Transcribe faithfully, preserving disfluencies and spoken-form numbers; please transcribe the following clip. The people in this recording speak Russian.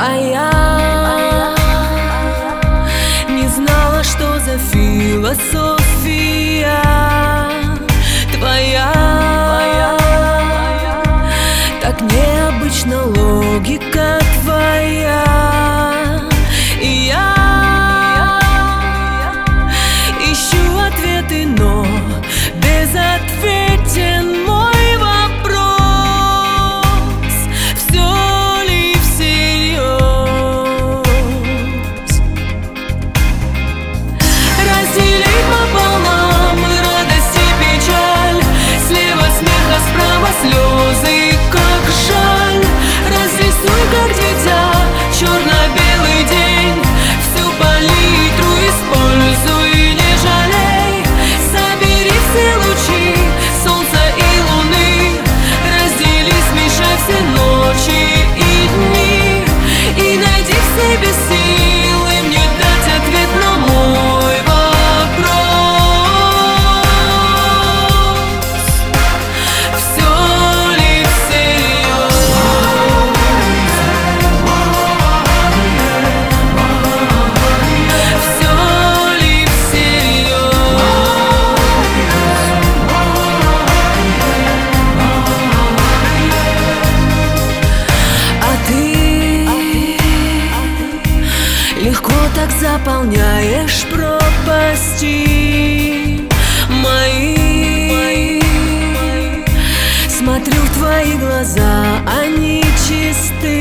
А я не знала, что за философия твоя. Так необычна логика твоя. И я ищу ответы, но безответен мой вопрос: все ли всерьез? Разделить пополам радость и печаль, слева смех, а справа слезы, как жаль. Разрисуй, как дитя, черно-белый день, всю палитру используй, не жалей. Собери все лучи солнца и луны, раздели, смешай все ночи и дни, и найди в себе силы мне дать ответ на мой вопрос: все ли всерьез? Все ли всерьез? А ты легко так заполняешь пропасти мои. Смотрю в твои глаза, они чисты.